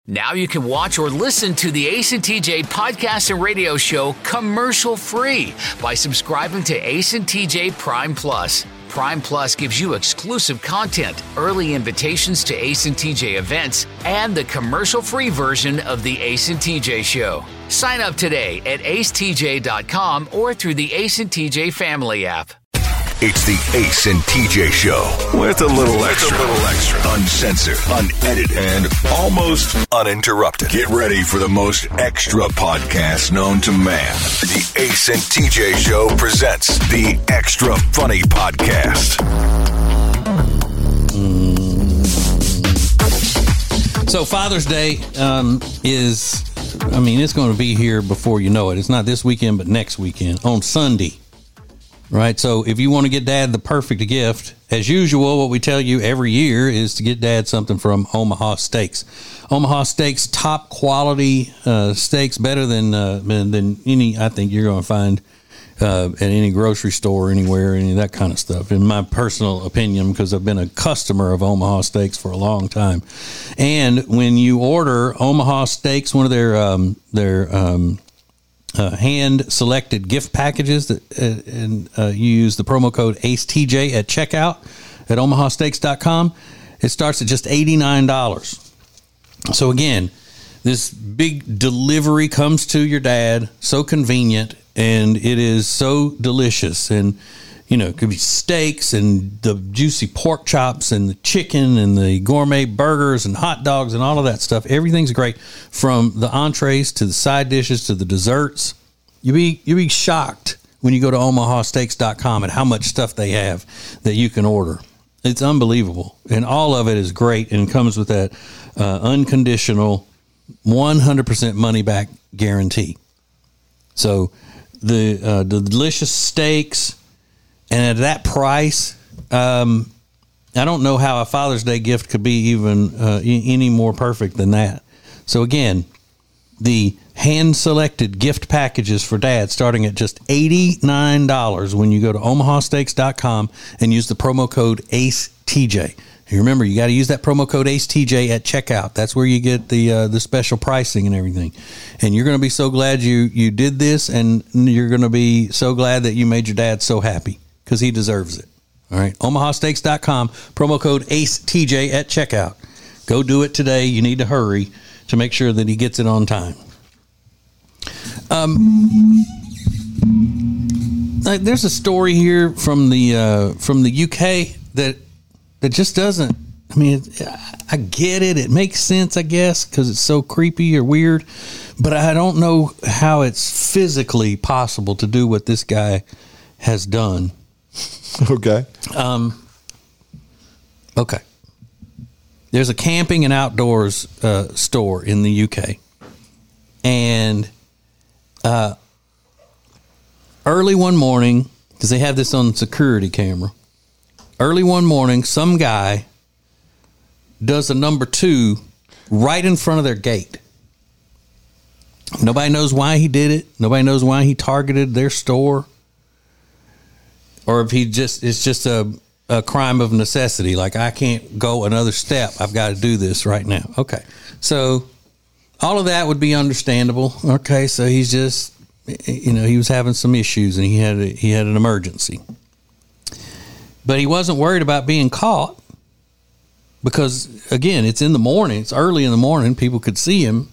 Now you can watch or listen to the Ace and TJ podcast and radio show commercial-free by subscribing to Ace and TJ Prime Plus. Prime Plus gives you exclusive content, early invitations to Ace and TJ events, and the commercial-free version of the Ace and TJ show. Sign up today at acetj.com or through the Ace and TJ family app. It's the Ace and TJ Show with a little extra. Uncensored, unedited, and almost uninterrupted. Get ready for the most extra podcast known to man. The Ace and TJ Show presents the Extra Funny Podcast. So Father's Day it's going to be here before you know it. It's not this weekend, but next weekend on Sunday. Right, so if you want to get Dad the perfect gift, as usual, what we tell you every year is to get Dad something from Omaha Steaks. Omaha Steaks, top quality steaks, better than any I think you're going to find at any grocery store, anywhere, any of that kind of stuff. In my personal opinion, because I've been a customer of Omaha Steaks for a long time. And when you order Omaha Steaks, one of their hand-selected gift packages, and you use the promo code ACETJ at checkout at omahasteaks.com. It starts at just $89. So again, this big delivery comes to your dad, so convenient, and it is so delicious. And, you know, it could be steaks and the juicy pork chops and the chicken and the gourmet burgers and hot dogs and all of that stuff. Everything's great, from the entrees to the side dishes to the desserts. You'll be shocked when you go to omahasteaks.com at how much stuff they have that you can order. It's unbelievable. And all of it is great and comes with that unconditional 100% money back guarantee. So the delicious steaks, and at that price, I don't know how a Father's Day gift could be even any more perfect than that. So again, the hand-selected gift packages for Dad starting at just $89 when you go to omahasteaks.com and use the promo code ACETJ. And remember, you got to use that promo code ACETJ at checkout. That's where you get the special pricing and everything. And you're going to be so glad you did this, and you're going to be so glad that you made your dad so happy, because he deserves it. All right, omahasteaks.com, promo code ACETJ at checkout. Go do it today. You need to hurry to make sure that he gets it on time. There's a story here from the UK that just doesn't. I mean, I get it. It makes sense, I guess, because it's so creepy or weird. But I don't know how it's physically possible to do what this guy has done. Okay. Okay. There's a camping and outdoors store in the UK. And early one morning, because they have this on security camera, early one morning, some guy does a number 2 right in front of their gate. Nobody knows why he did it. Nobody knows why he targeted their store. Or if it's just a crime of necessity. Like, I can't go another step. I've got to do this right now. Okay. So all of that would be understandable. Okay. So he's just, he was having some issues and he had an emergency. But he wasn't worried about being caught because, again, it's in the morning. It's early in the morning. People could see him.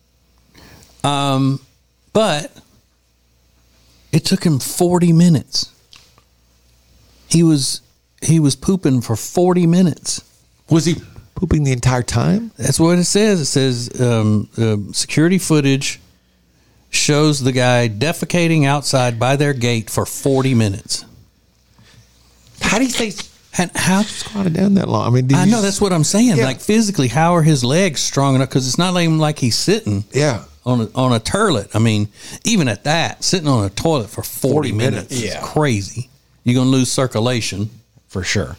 But it took him 40 minutes. He was pooping for 40 minutes. Was he pooping the entire time? That's what it says. It says security footage shows the guy defecating outside by their gate for 40 minutes. How do you say? How squatted down that long? I mean, I know, that's what I'm saying. Yeah. Like, physically, how are his legs strong enough? Because it's not even like he's sitting. Yeah. On a toilet. I mean, even at that, sitting on a toilet for 40 minutes is crazy. You're going to lose circulation. For sure.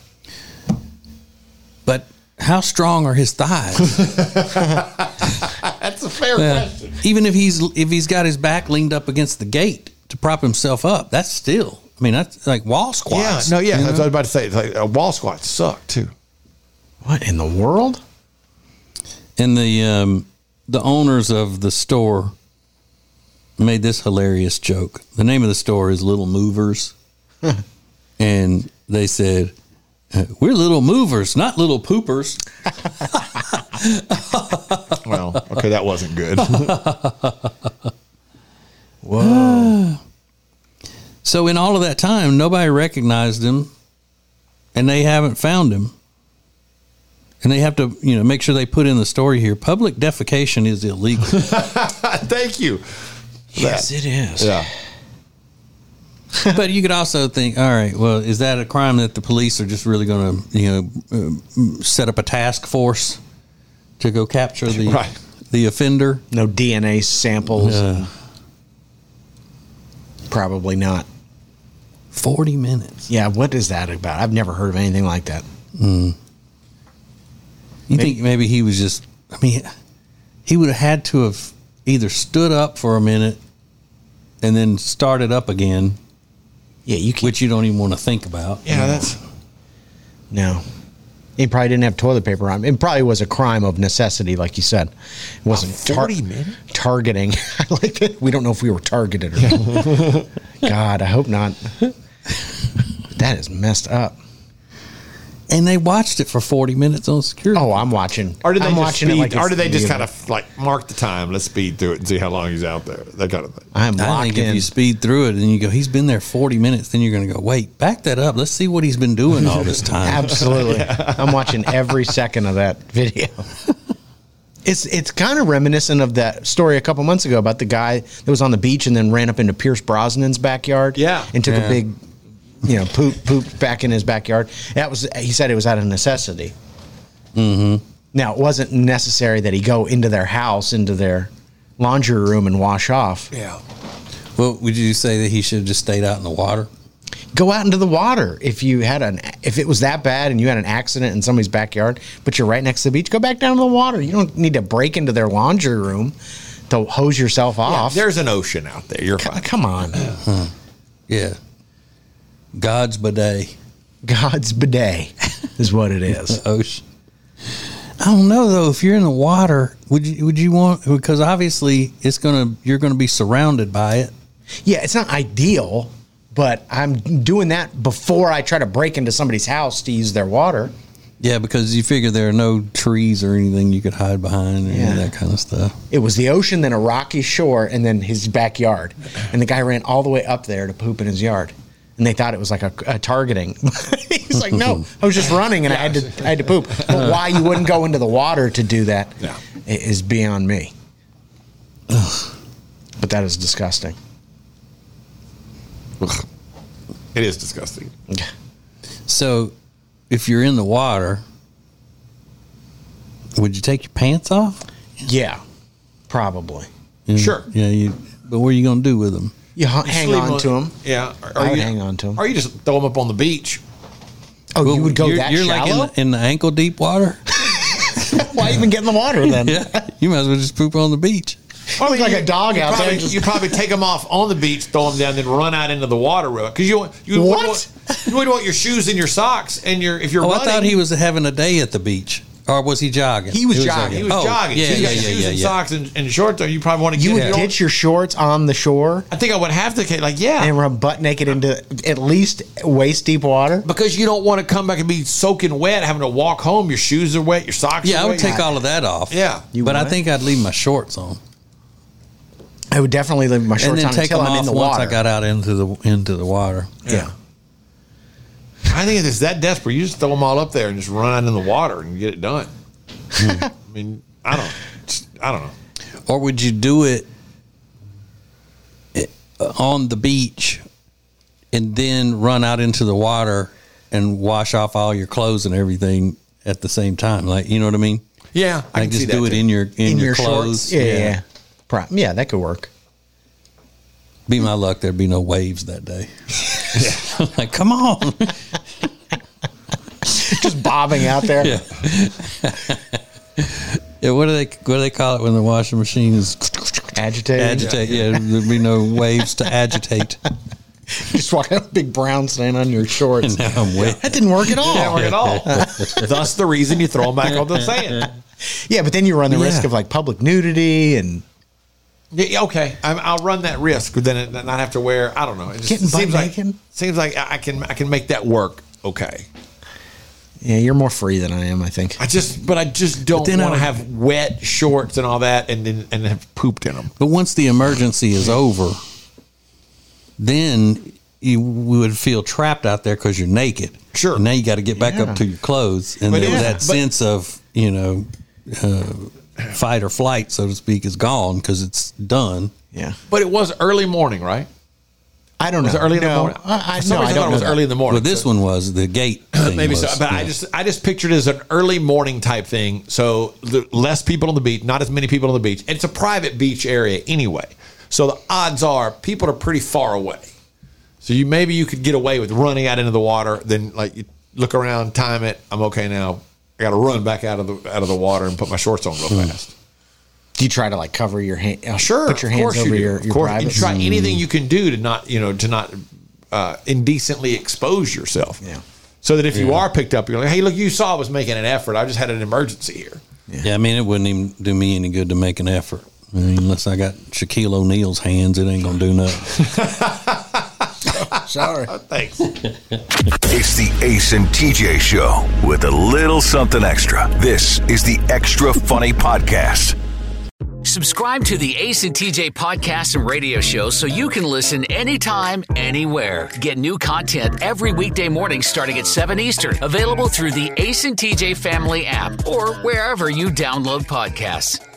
But how strong are his thighs? That's a fair question. Even if he's got his back leaned up against the gate to prop himself up, that's still, I mean, that's like wall squats. Yeah, no, yeah. That's what I was about to say. It's like, wall squats suck too. What in the world? And the the owners of the store made this hilarious joke. The name of the store is Little Movers. And they said, we're little movers, not little poopers. Well, okay, that wasn't good. Whoa. So in all of that time, nobody recognized him, and they haven't found him. And they have to, make sure they put in the story here. Public defecation is illegal. Thank you. Yes, it is. Yeah. But you could also think, all right, well, is that a crime that the police are just really going to, set up a task force to go capture the offender? No DNA samples. Probably not. 40 minutes. Yeah, what is that about? I've never heard of anything like that. You think maybe he was just, he would have had to have either stood up for a minute and then started up again. Yeah, which you don't even want to think about. Yeah, that's... No. He probably didn't have toilet paper on. It probably was a crime of necessity, like you said. It wasn't 40 minutes? Targeting. I like that. We don't know if we were targeted or not. God, I hope not. That is messed up. And they watched it for 40 minutes on security. Oh, I'm watching. Or did they I'm just watching speed, it like or did they just it's- kind of like mark the time? Let's speed through it and see how long he's out there. That kind of thing. I'm I locked think in. if you speed through it and you go, he's been there 40 minutes, then you're going to go, wait, back that up. Let's see what he's been doing all this time. Absolutely. I'm watching every second of that video. It's kind of reminiscent of that story a couple months ago about the guy that was on the beach and then ran up into Pierce Brosnan's backyard. Yeah. And took a big, poop back in his backyard. He said it was out of necessity. Mm-hmm. Now, it wasn't necessary that he go into their house, into their laundry room and wash off. Yeah. Well, would you say that he should have just stayed out in the water? Go out into the water. If it was that bad and you had an accident in somebody's backyard, but you're right next to the beach, go back down to the water. You don't need to break into their laundry room to hose yourself off. There's an ocean out there. You're fine. Come on. Yeah. God's bidet. God's bidet is what it is. Ocean. I don't know though. If you're in the water, would you want? Because obviously you're gonna be surrounded by it. Yeah, it's not ideal, but I'm doing that before I try to break into somebody's house to use their water. Yeah, because you figure there are no trees or anything you could hide behind or any of that kind of stuff. It was the ocean, then a rocky shore, and then his backyard. And the guy ran all the way up there to poop in his yard. And they thought it was like a targeting. He's like, no, I was just running and I had to poop. But why you wouldn't go into the water to do that is beyond me. But that is disgusting. It is disgusting. So, if you're in the water, would you take your pants off? Yeah, probably. Sure. Yeah, but what are you going to do with them? You hang Sleep on to them. Yeah. I would hang on to them. Or you just throw them up on the beach. Oh, Well, you would go you're, that you're shallow? like in the ankle deep water? Why even get in the water then? Yeah. You might as well just poop on the beach. I look like a dog out there. You probably take them off on the beach, throw them down, then run out into the water because you wouldn't want your shoes and your socks and if you're Oh, running. I thought he was having a day at the beach. Or was he jogging? He was jogging. He was jogging. Yeah, so you got your shoes and socks and shorts. Or you probably want to You get would ditch your shorts on the shore I think I would have to and run butt naked into at least waist deep water. because you don't want to come back and be soaking wet, having to walk home. Your shoes are wet. Your socks. Yeah, are I would wet. take all of that off. Yeah. You but I would? think I'd leave my shorts on. I would definitely leave my And shorts then on take until them I'm off in the once water. I got out into the water. Yeah. I think if it's that desperate, you just throw them all up there and just run out in the water and get it done. I mean, I don't know. Or would you do it on the beach and then run out into the water and wash off all your clothes and everything at the same time? Like, you know what I mean? Yeah, I Like can see just that do it too. in your clothes. shorts. Yeah. Yeah, that could work. Be my luck, there'd be no waves that day. Like, come on. Just bobbing out there. Yeah. Yeah, what do they call it when the washing machine is Agitating. agitate? Yeah, there'd be no waves to agitate. Just walk out with a big brown stain on your shorts. And now I'm wet. That didn't work at all. Didn't work at all. Thus the reason you throw them back on the sand. Yeah, but then you run the risk of like public nudity and Yeah, okay, I'll run that risk, but then not have to wear. I don't know. It just Getting butt seems like I can make that work. Okay. yeah, you're more free than I am, I think. I just don't then want to I- have wet shorts and all that, and have pooped in them. But once the emergency is over, then we would feel trapped out there because you're naked. Sure. And now you got to get back Yeah. up to your clothes, and But then it was- that but- sense of fight or flight, so to speak, is gone because it's done. Yeah. But it was early morning, right? I don't know. Was it early in the No, morning? I For some reason, I don't thought it know was that. early in the morning. Well, this one was the gate. Thing Maybe was, so, but yeah. I just pictured it as an early morning type thing. So less people on the beach, not as many people on the beach. And it's a private beach area anyway. So the odds are people are pretty far away. So maybe you could get away with running out into the water. Then like you look around, time it. I'm okay now. I got to run back out of the water and put my shorts on real fast. Do you try to like cover your hand? Sure, Put your of hands course over you do. your Of course, you privates? try anything you can do to not indecently expose yourself. Yeah. So that if you are picked up, you're like, hey, look, you saw I was making an effort. I just had an emergency here. Yeah, I mean, it wouldn't even do me any good to make an effort. I mean, unless I got Shaquille O'Neal's hands, it ain't going to do nothing. Sorry. Thanks. It's the Ace and TJ Show with a little something extra. This is the Extra Funny Podcast. Subscribe to the Ace and TJ podcast and radio show so you can listen anytime, anywhere. Get new content every weekday morning starting at 7 Eastern. Available through the Ace and TJ family app or wherever you download podcasts.